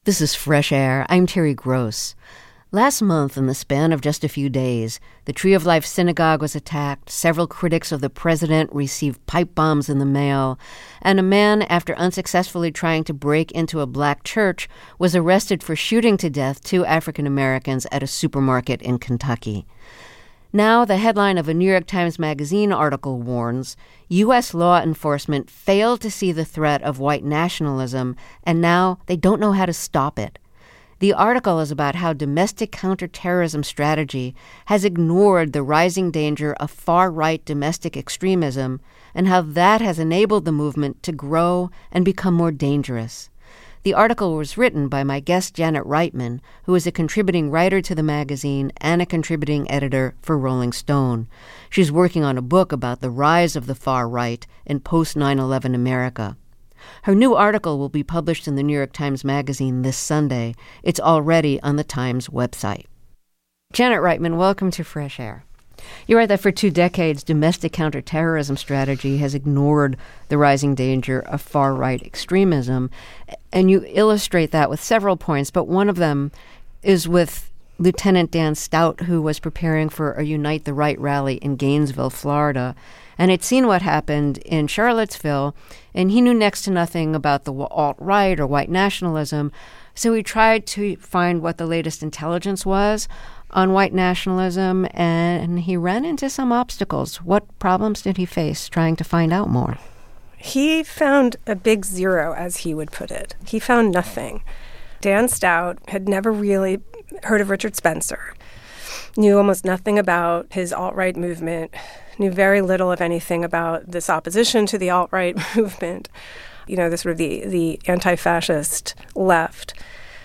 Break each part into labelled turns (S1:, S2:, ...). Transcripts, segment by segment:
S1: This is Fresh Air. I'm Terry Gross. Last month, in the span of just a few days, the Tree of Life Synagogue was attacked, several critics of the president received pipe bombs in the mail, and a man, after unsuccessfully trying to break into a black church, was arrested for shooting to death 2 African Americans at a supermarket in Kentucky. Now, the headline of a New York Times Magazine article warns, U.S. law enforcement failed to see the threat of white nationalism, and now they don't know how to stop it. The article is about how domestic counterterrorism strategy has ignored the rising danger of far-right domestic extremism and how that has enabled the movement to grow and become more dangerous. The article was written by my guest Janet Reitman, who is a contributing writer to the magazine and a contributing editor for Rolling Stone. She's working on a book about the rise of the far right in post-9/11 America. Her new article will be published in the New York Times Magazine this Sunday. It's already on the Times website. Janet Reitman, welcome to Fresh Air. You write that for 2 decades, domestic counterterrorism strategy has ignored the rising danger of far-right extremism, and you illustrate that with several points, but one of them is with Lieutenant Dan Stout, who was preparing for a Unite the Right rally in Gainesville, Florida, and had seen what happened in Charlottesville, and he knew next to nothing about the alt-right or white nationalism, so he tried to find what the latest intelligence was on white nationalism, and he ran into some obstacles. What problems did he face trying to find out more?
S2: He found a big zero, as he would put it. He found nothing. Dan Stout had never really heard of Richard Spencer, knew almost nothing about his alt-right movement, knew very little, if anything, about this opposition to the alt-right movement, the sort of the anti-fascist left.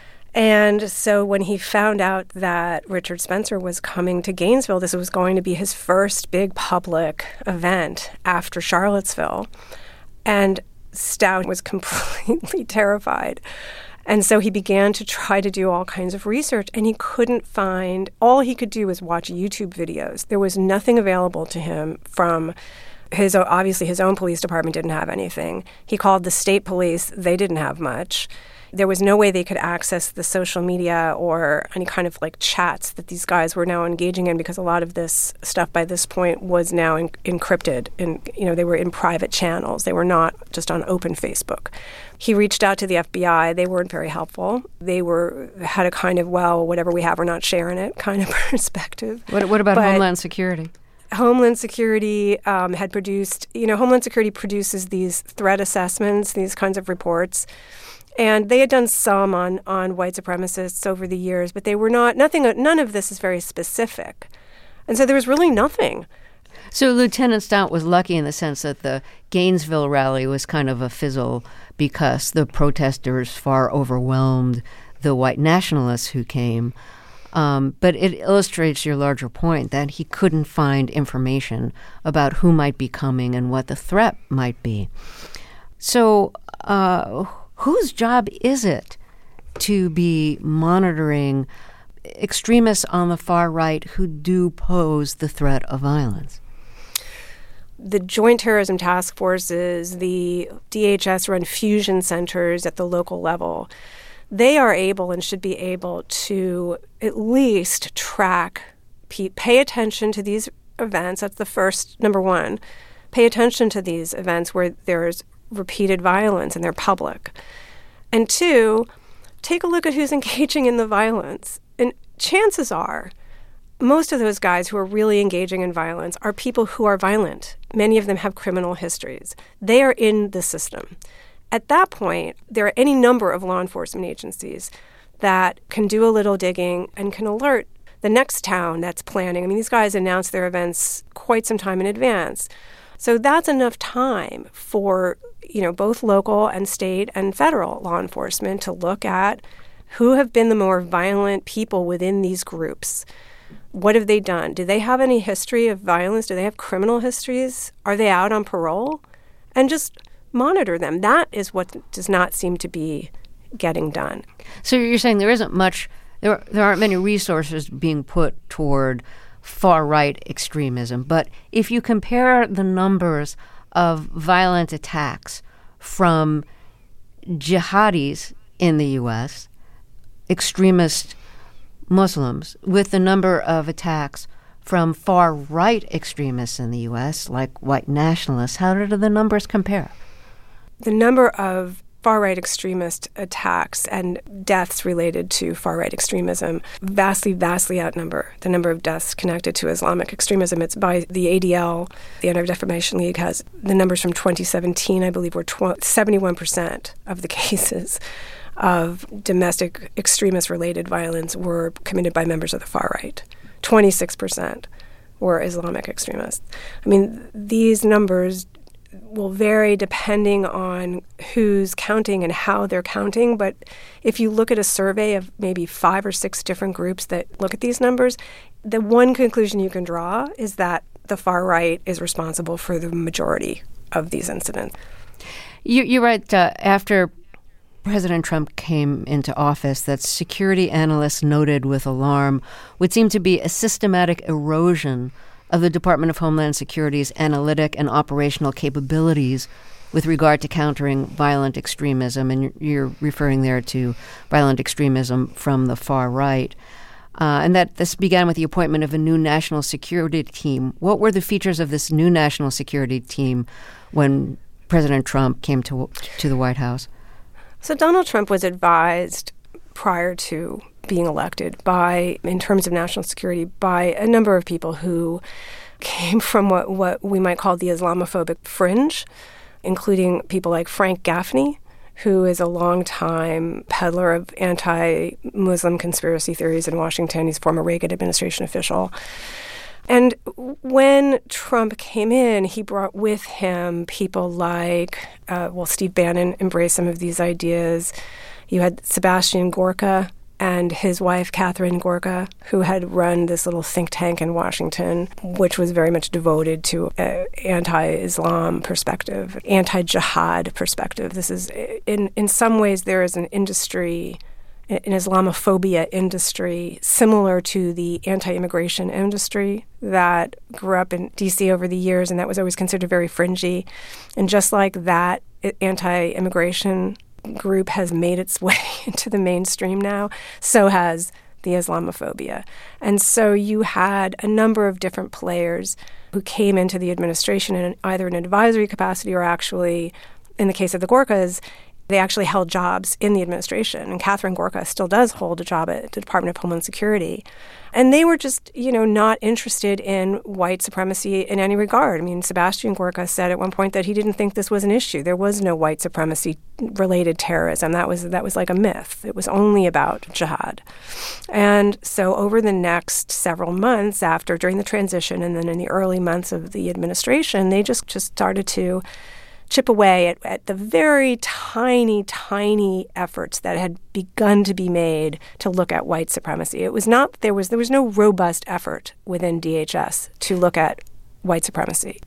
S2: And so when he found out that Richard Spencer was coming to Gainesville, this was going to be his first big public event after Charlottesville. And Stout was completely terrified. And so he began to try to do all kinds of research, and he couldn't find, all he could do was watch YouTube videos. There was nothing available to him from obviously his own police department didn't have anything. He called the state police. They didn't have much. There was no way they could access the social media or any kind of chats that these guys were now engaging in, because a lot of this stuff by this point was now encrypted, and they were in private channels. They were not just on open Facebook. He reached out to the FBI. They weren't very helpful. They had a kind of, whatever we have, we're not sharing it kind of perspective.
S1: What about Homeland Security?
S2: Homeland Security had produced, Homeland Security produces these threat assessments, these kinds of reports. And they had done some on white supremacists over the years, but they were none of this is very specific. And so there was really nothing.
S1: So Lieutenant Stout was lucky in the sense that the Gainesville rally was kind of a fizzle because the protesters far overwhelmed the white nationalists who came. But it illustrates your larger point that he couldn't find information about who might be coming and what the threat might be. So whose job is it to be monitoring extremists on the far right who do pose the threat of violence?
S2: The Joint Terrorism Task Forces, the DHS-run fusion centers at the local level, they are able and should be able to at least track, pay attention to these events. That's the first, number one. Pay attention to these events where there's repeated violence and they're public. And 2, take a look at who's engaging in the violence. And chances are, most of those guys who are really engaging in violence are people who are violent. Many of them have criminal histories. They are in the system. At that point, there are any number of law enforcement agencies that can do a little digging and can alert the next town that's planning. I mean, these guys announce their events quite some time in advance. So that's enough time for, both local and state and federal law enforcement to look at who have been the more violent people within these groups. What have they done? Do they have any history of violence? Do they have criminal histories? Are they out on parole? And just monitor them. That is what does not seem to be getting done.
S1: So you're saying there isn't much, there aren't many resources being put toward far-right extremism. But if you compare the numbers of violent attacks from jihadis in the U.S. extremist Muslims with the number of attacks from far-right extremists in the U.S., like white nationalists? How do the numbers compare?
S2: The number of far-right extremist attacks and deaths related to far-right extremism vastly, vastly outnumber the number of deaths connected to Islamic extremism. It's by the ADL, the Anti-Defamation League, has the numbers from 2017, I believe, were 71% of the cases of domestic extremist-related violence were committed by members of the far right. 26% were Islamic extremists. I mean, these numbers will vary depending on who's counting and how they're counting. But if you look at a survey of maybe 5 or 6 different groups that look at these numbers, the one conclusion you can draw is that the far right is responsible for the majority of these incidents.
S1: You're right. After President Trump came into office, that security analysts noted with alarm would seem to be a systematic erosion of the Department of Homeland Security's analytic and operational capabilities with regard to countering violent extremism. And you're referring there to violent extremism from the far right. And that this began with the appointment of a new national security team. What were the features of this new national security team when President Trump came to the White House?
S2: So Donald Trump was advised prior to being elected in terms of national security, by a number of people who came from what we might call the Islamophobic fringe, including people like Frank Gaffney, who is a longtime peddler of anti-Muslim conspiracy theories in Washington. He's a former Reagan administration official. And when Trump came in, he brought with him people like, Steve Bannon embraced some of these ideas. You had Sebastian Gorka and his wife, Catherine Gorka, who had run this little think tank in Washington, which was very much devoted to anti-Islam perspective, anti-jihad perspective. This is, in some ways, there is an industry, an Islamophobia industry, similar to the anti-immigration industry that grew up in D.C. over the years, and that was always considered very fringy. And just like that anti-immigration group has made its way into the mainstream now, so has the Islamophobia. And so you had a number of different players who came into the administration in either an advisory capacity or actually, in the case of the Gorkas, they actually held jobs in the administration. And Catherine Gorka still does hold a job at the Department of Homeland Security. And they were just, not interested in white supremacy in any regard. I mean, Sebastian Gorka said at one point that he didn't think this was an issue. There was no white supremacy-related terrorism. That was like a myth. It was only about jihad. And so over the next several months during the transition and then in the early months of the administration, they just started to chip away at the very tiny, tiny efforts that had begun to be made to look at white supremacy. It was not there was no robust effort within DHS to look at white supremacy.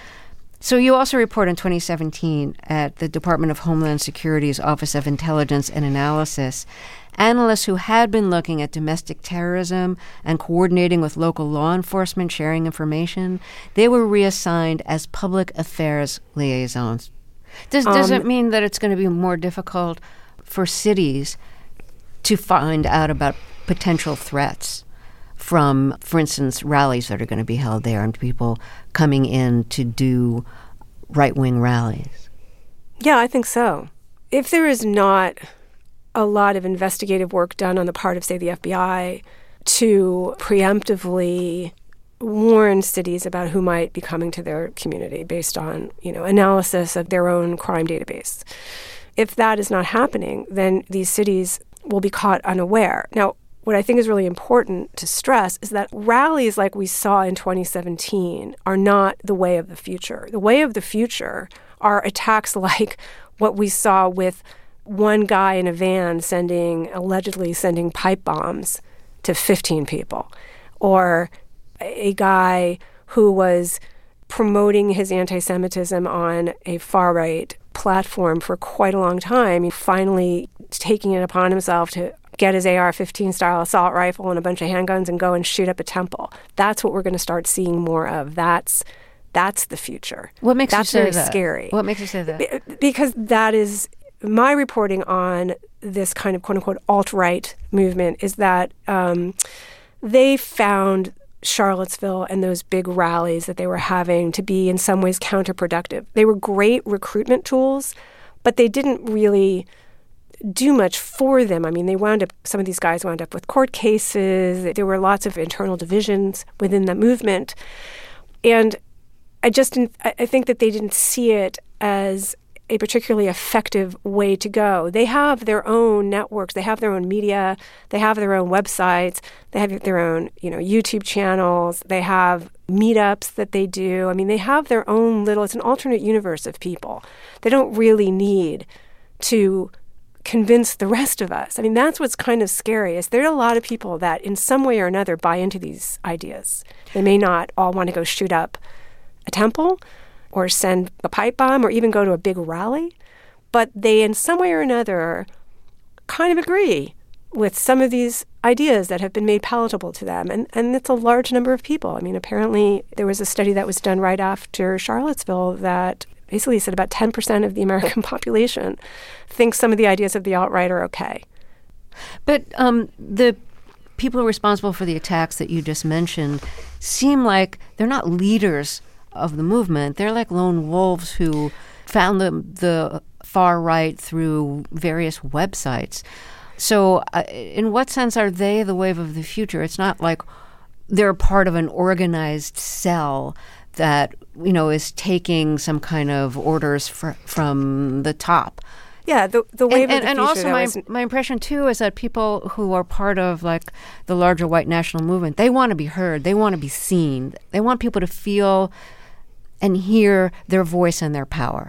S1: So you also report in 2017 at the Department of Homeland Security's Office of Intelligence and Analysis, analysts who had been looking at domestic terrorism and coordinating with local law enforcement, sharing information, they were reassigned as public affairs liaisons. Does it mean that it's going to be more difficult for cities to find out about potential threats from, for instance, rallies that are going to be held there and people coming in to do right-wing rallies?
S2: Yeah, I think so. If there is not a lot of investigative work done on the part of, say, the FBI to preemptively warn cities about who might be coming to their community based on, analysis of their own crime database. If that is not happening, then these cities will be caught unaware. Now, what I think is really important to stress is that rallies like we saw in 2017 are not the way of the future. The way of the future are attacks like what we saw with one guy in a van allegedly sending pipe bombs to 15 people, or a guy who was promoting his anti-Semitism on a far-right platform for quite a long time, finally taking it upon himself to get his AR-15 style assault rifle and a bunch of handguns and go and shoot up a temple. That's what we're going to start seeing more of. That's the future.
S1: What makes you say that?
S2: That's very scary.
S1: What makes you say that?
S2: Because that is my reporting on this kind of quote-unquote alt-right movement is that they found Charlottesville and those big rallies that they were having to be in some ways counterproductive. They were great recruitment tools, but they didn't really do much for them. I mean, some of these guys wound up with court cases. There were lots of internal divisions within the movement. And I think that they didn't see it as a particularly effective way to go. They have their own networks. They have their own media. They have their own websites. They have their own, YouTube channels. They have meetups that they do. I mean, they have their own it's an alternate universe of people. They don't really need to convince the rest of us. I mean, that's what's kind of scary, is there are a lot of people that in some way or another buy into these ideas. They may not all want to go shoot up a temple or send a pipe bomb or even go to a big rally, but they in some way or another kind of agree with some of these ideas that have been made palatable to them. And it's a large number of people. I mean, apparently there was a study that was done right after Charlottesville that basically said about 10% of the American population thinks some of the ideas of the alt-right are okay.
S1: But the people responsible for the attacks that you just mentioned seem like they're not leaders of the movement. They're like lone wolves who found the far right through various websites. So in what sense are they the wave of the future? It's not like they're part of an organized cell that, is taking some kind of orders from the top.
S2: Yeah, the wave of the future.
S1: And also my impression, too, is that people who are part of, the larger white national movement, they want to be heard. They want to be seen. They want people to feel and hear their voice and their power.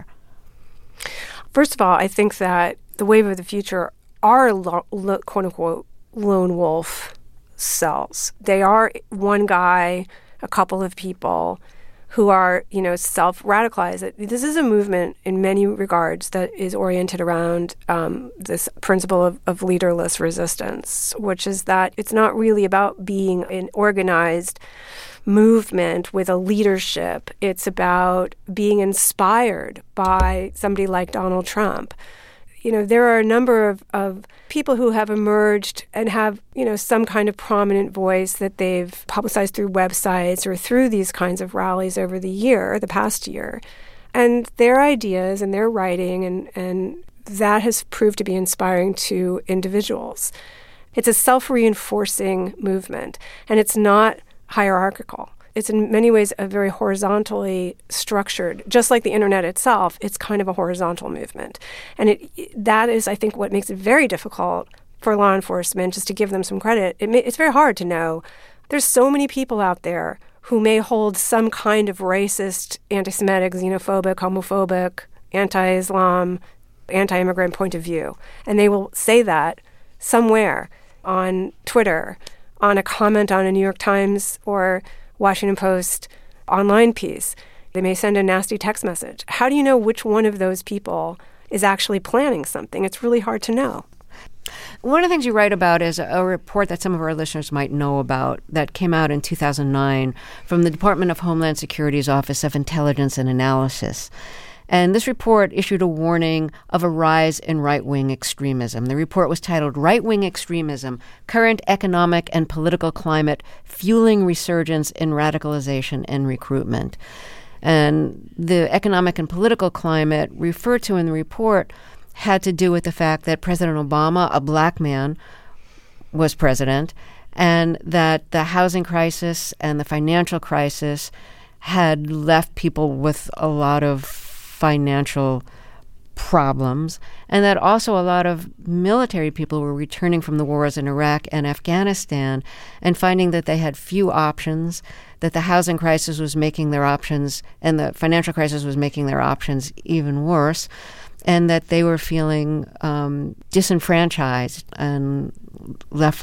S2: First of all, I think that the wave of the future are, quote-unquote, lone wolf cells. They are one guy, a couple of people who are, self-radicalized. This is a movement in many regards that is oriented around this principle of leaderless resistance, which is that it's not really about being an organized movement with a leadership. It's about being inspired by somebody like Donald Trump. There are a number of people who have emerged and have, some kind of prominent voice that they've publicized through websites or through these kinds of rallies over the past year. And their ideas and their writing, and that has proved to be inspiring to individuals. It's a self-reinforcing movement, and it's not hierarchical. It's in many ways a very horizontally structured, just like the internet itself, it's kind of a horizontal movement. And that is, I think, what makes it very difficult for law enforcement, just to give them some credit. It's very hard to know. There's so many people out there who may hold some kind of racist, anti-Semitic, xenophobic, homophobic, anti-Islam, anti-immigrant point of view. And they will say that somewhere on Twitter, on a comment on a New York Times or Washington Post online piece. They may send a nasty text message. How do you know which one of those people is actually planning something? It's really hard to know.
S1: One of the things you write about is a report that some of our listeners might know about that came out in 2009 from the Department of Homeland Security's Office of Intelligence and Analysis. And this report issued a warning of a rise in right-wing extremism. The report was titled Right-Wing Extremism, Current Economic and Political Climate Fueling Resurgence in Radicalization and Recruitment. And the economic and political climate referred to in the report had to do with the fact that President Obama, a black man, was president, and that the housing crisis and the financial crisis had left people with a lot of financial problems, and that also a lot of military people were returning from the wars in Iraq and Afghanistan and finding that they had few options, that the housing crisis was making their options and the financial crisis was making their options even worse, and that they were feeling disenfranchised and left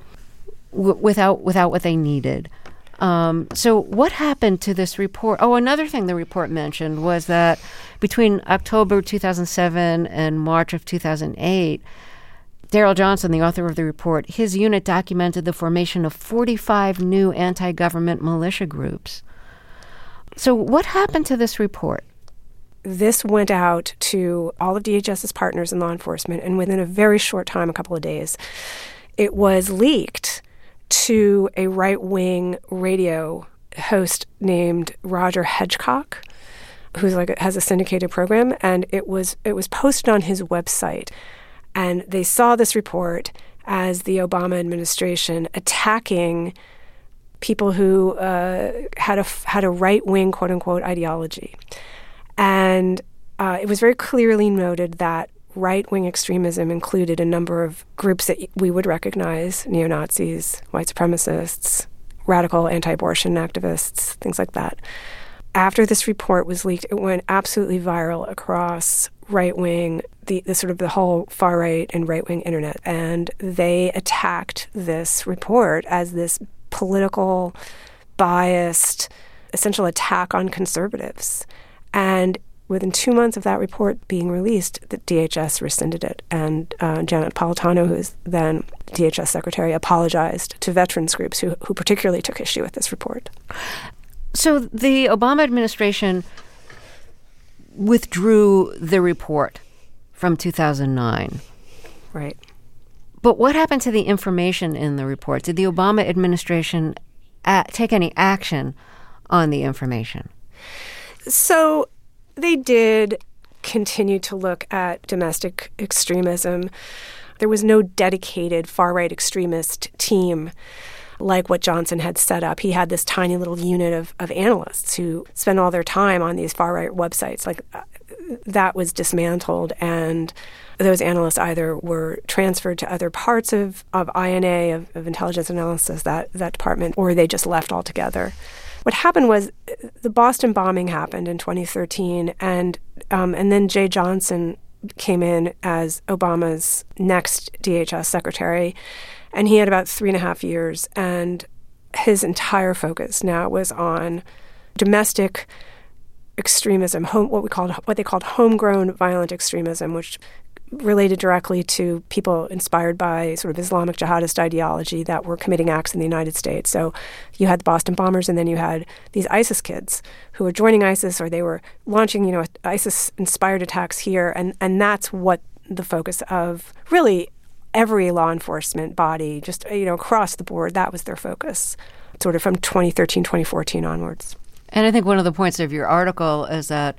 S1: without what they needed. So what happened to this report? Oh, another thing the report mentioned was that between October 2007 and March of 2008, Daryl Johnson, the author of the report, his unit documented the formation of 45 new anti-government militia groups. So what happened to this report?
S2: this went out to all of DHS's partners in law enforcement, and within a very short time, a couple of days, it was leaked to a right-wing radio host named Roger Hedgecock, who's has a syndicated program, and it was posted on his website. And they saw this report as the Obama administration attacking people who had a right-wing, quote-unquote, ideology. And it was very clearly noted that right-wing extremism included a number of groups that we would recognize: neo-Nazis, white supremacists, radical anti-abortion activists, things like that. After this report was leaked, it went absolutely viral across right-wing, the sort of the whole far-right and right-wing internet. And they attacked this report as this political, biased, essential attack on conservatives. And within 2 months of that report being released, the DHS rescinded it. And Janet Napolitano, who is then DHS secretary, apologized to veterans groups who particularly took issue with this report.
S1: So the Obama administration withdrew the report from 2009.
S2: Right.
S1: But what happened to the information in the report? Did the Obama administration take any action on the information?
S2: So they did continue to look at domestic extremism. There was no dedicated far-right extremist team like what Johnson had set up. He had this tiny little unit of analysts who spent all their time on these far-right websites. That was dismantled, and those analysts either were transferred to other parts of INA, of intelligence analysis, that department, or they just left altogether. What happened was the Boston bombing happened in 2013, and then Jay Johnson came in as Obama's next DHS secretary, and he had about 3.5 years, and his entire focus now was on domestic extremism, what they called homegrown violent extremism, which related directly to people inspired by sort of Islamic jihadist ideology that were committing acts in the United States. So you had the Boston bombers, and then you had these ISIS kids who were joining ISIS, or they were launching, ISIS-inspired attacks here, and that's what the focus of really every law enforcement body, just across the board, that was their focus, sort of from 2013, 2014 onwards.
S1: And I think one of the points of your article is that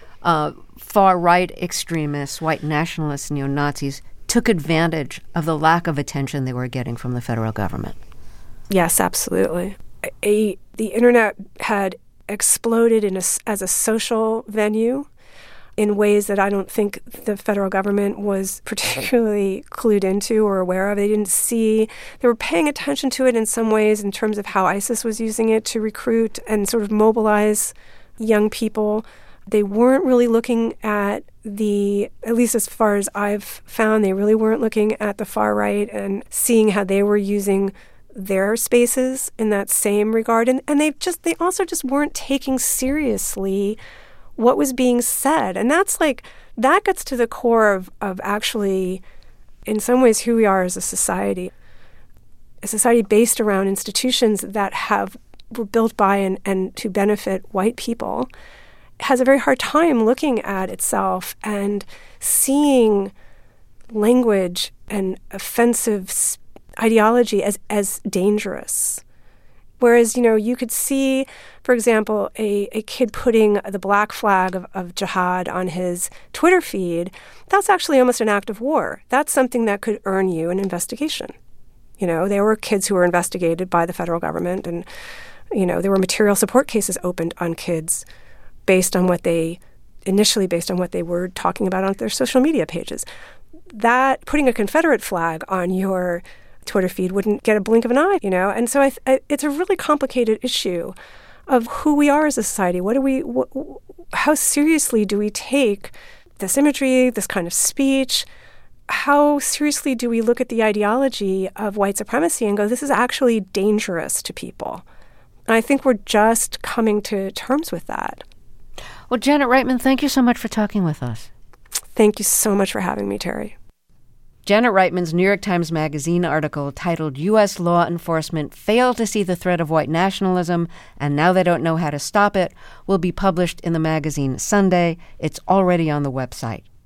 S1: far-right extremists, white nationalists, neo-Nazis, took advantage of the lack of attention they were getting from the federal government.
S2: Yes, absolutely. The internet had exploded as a social venue in ways that I don't think the federal government was particularly clued into or aware of. They were paying attention to it in some ways in terms of how ISIS was using it to recruit and sort of mobilize young people. They weren't really looking at at least as far as I've found, they really weren't looking at the far right and seeing how they were using their spaces in that same regard. And they also just weren't taking seriously what was being said. And that gets to the core of actually, in some ways, who we are as a society. A society based around institutions that were built by and to benefit white people has a very hard time looking at itself and seeing language and offensive ideology as dangerous. Whereas, you could see, for example, a kid putting the black flag of jihad on his Twitter feed. That's actually almost an act of war. That's something that could earn you an investigation. There were kids who were investigated by the federal government, and, there were material support cases opened on kids based on what they were talking about on their social media pages. That putting a Confederate flag on your Twitter feed wouldn't get a blink of an eye, And so it's a really complicated issue of who we are as a society. How seriously do we take this imagery, this kind of speech? How seriously do we look at the ideology of white supremacy and go, this is actually dangerous to people? And I think we're just coming to terms with that.
S1: Well, Janet Reitman, thank you so much for talking with us.
S2: Thank you so much for having me, Terry.
S1: Janet Reitman's New York Times Magazine article titled U.S. Law Enforcement Failed to See the Threat of White Nationalism, and Now They Don't Know How to Stop It will be published in the magazine Sunday. It's already on the website.